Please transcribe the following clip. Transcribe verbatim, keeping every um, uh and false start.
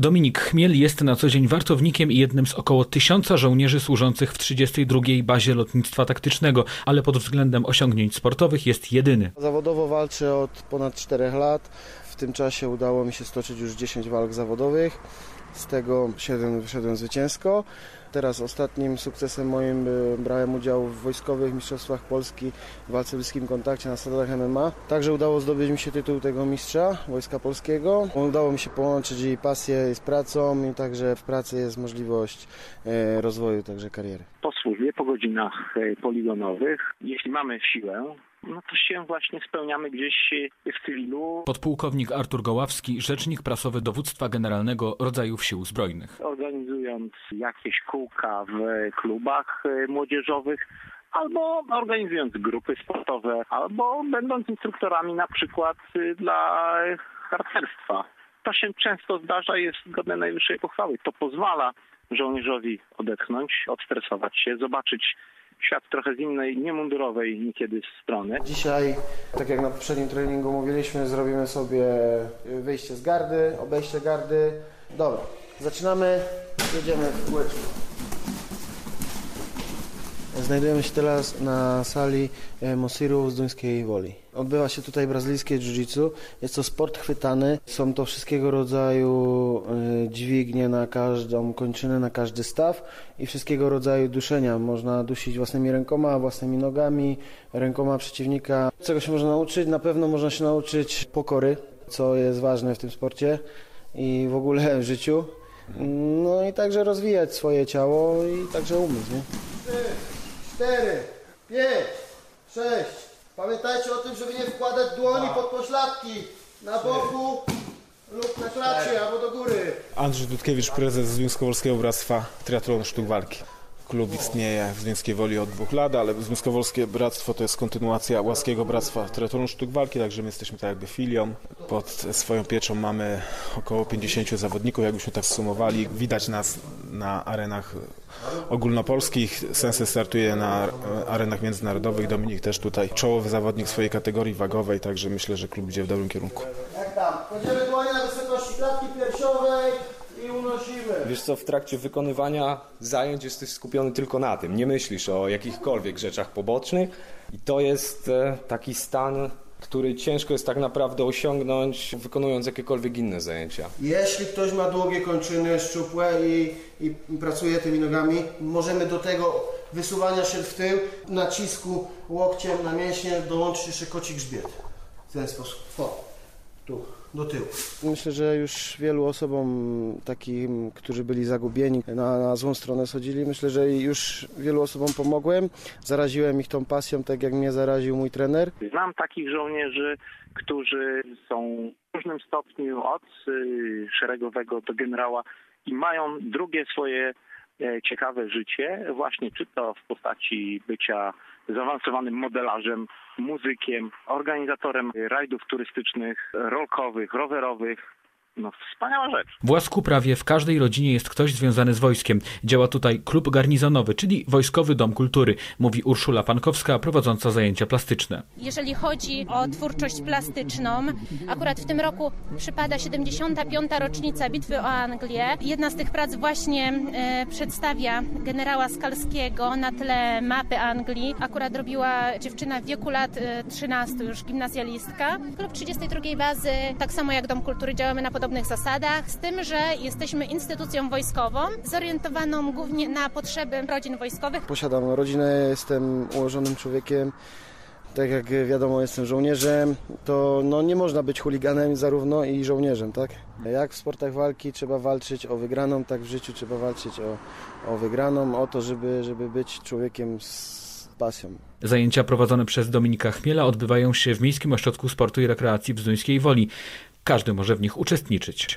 Dominik Chmiel jest na co dzień wartownikiem i jednym z około tysiąca żołnierzy służących w trzydziestej drugiej Bazie Lotnictwa Taktycznego, ale pod względem osiągnięć sportowych jest jedyny. Zawodowo walczę od ponad czterech lat. W tym czasie udało mi się stoczyć już dziesięć walk zawodowych. Z tego siedem wyszedłem zwycięsko. Teraz ostatnim sukcesem moim brałem udział w wojskowych mistrzostwach Polski w walce w bliskim kontakcie na stadach M M A. Także udało zdobyć mi się tytuł tego mistrza Wojska Polskiego. Udało mi się połączyć i pasję z pracą i także w pracy jest możliwość rozwoju także kariery. Po służbie, po godzinach poligonowych, jeśli mamy siłę, no to się właśnie spełniamy gdzieś w cywilu. Podpułkownik Artur Goławski, rzecznik prasowy Dowództwa Generalnego Rodzajów Sił Zbrojnych. Organizując jakieś kółka w klubach młodzieżowych, albo organizując grupy sportowe, albo będąc instruktorami na przykład dla harcerstwa. To się często zdarza i jest godne najwyższej pochwały. To pozwala żołnierzowi odetchnąć, odstresować się, zobaczyć świat trochę z innej, niemundurowej niekiedy strony. Dzisiaj, tak jak na poprzednim treningu mówiliśmy, zrobimy sobie wyjście z gardy, obejście gardy. Dobra, zaczynamy, jedziemy w kółeczku. Znajdujemy się teraz na sali Mosiru z Duńskiej Woli. Odbywa się tutaj brazylijskie jiu-jitsu. Jest to sport chwytany. Są to wszystkiego rodzaju dźwignie na każdą kończynę, na każdy staw i wszystkiego rodzaju duszenia. Można dusić własnymi rękoma, własnymi nogami, rękoma przeciwnika. Czego się można nauczyć? Na pewno można się nauczyć pokory, co jest ważne w tym sporcie i w ogóle w życiu. No i także rozwijać swoje ciało i także umysł, nie? cztery, pięć, sześć. Pamiętajcie o tym, żeby nie wkładać dłoni pod pośladki na boku lub na klacie albo do góry. Andrzej Dudkiewicz, prezes Związkowolskiego Bractwa Triatlonu Sztuk Walki. Klub istnieje w Zduńskiej Woli od dwóch lat, ale Związkowolskie Bractwo to jest kontynuacja Łaskiego Bractwa Triatlonu Sztuk Walki, także my jesteśmy tak jakby filią. Pod swoją pieczą mamy około pięćdziesięciu zawodników, jakbyśmy tak sumowali. Widać nas na arenach ogólnopolskich, Sensei startuje na arenach międzynarodowych, Dominik też tutaj czołowy zawodnik swojej kategorii wagowej, także myślę, że klub idzie w dobrym kierunku. Jak tam? Kładziemy dłonie na wysokości klatki piersiowej i unosimy. Wiesz co, w trakcie wykonywania zajęć jesteś skupiony tylko na tym, nie myślisz o jakichkolwiek rzeczach pobocznych i to jest taki stan, który ciężko jest tak naprawdę osiągnąć, wykonując jakiekolwiek inne zajęcia. Jeśli ktoś ma długie kończyny, szczupłe i, i pracuje tymi nogami, możemy do tego wysuwania się w tył, nacisku łokciem na mięśnie dołączyć jeszcze koci grzbiet. W ten sposób. O, tu, do tyłu. Myślę, że już wielu osobom takim, którzy byli zagubieni, na, na złą stronę schodzili, myślę, że już wielu osobom pomogłem. Zaraziłem ich tą pasją, tak jak mnie zaraził mój trener. Znam takich żołnierzy, którzy są w różnym stopniu od y, szeregowego do generała i mają drugie swoje e, ciekawe życie, właśnie czy to w postaci bycia zaawansowanym modelarzem, muzykiem, organizatorem rajdów turystycznych, rolkowych, rowerowych. No, wspaniała rzecz. W Łasku prawie w każdej rodzinie jest ktoś związany z wojskiem. Działa tutaj klub garnizonowy, czyli Wojskowy Dom Kultury, mówi Urszula Pankowska, prowadząca zajęcia plastyczne. Jeżeli chodzi o twórczość plastyczną, akurat w tym roku przypada siedemdziesiąta piąta rocznica Bitwy o Anglię. Jedna z tych prac właśnie e, przedstawia generała Skalskiego na tle mapy Anglii. Akurat robiła dziewczyna w wieku lat e, trzynastu, już gimnazjalistka. Klub trzydziestej drugiej bazy, tak samo jak Dom Kultury, działamy na podobnych zasadach, z tym, że jesteśmy instytucją wojskową, zorientowaną głównie na potrzeby rodzin wojskowych. Posiadam rodzinę, jestem ułożonym człowiekiem, tak jak wiadomo, jestem żołnierzem, to no, nie można być chuliganem zarówno i żołnierzem, tak? Jak w sportach walki trzeba walczyć o wygraną, tak w życiu trzeba walczyć o, o wygraną, o to, żeby, żeby być człowiekiem z pasją. Zajęcia prowadzone przez Dominika Chmiela odbywają się w Miejskim Ośrodku Sportu i Rekreacji w Zduńskiej Woli. Każdy może w nich uczestniczyć.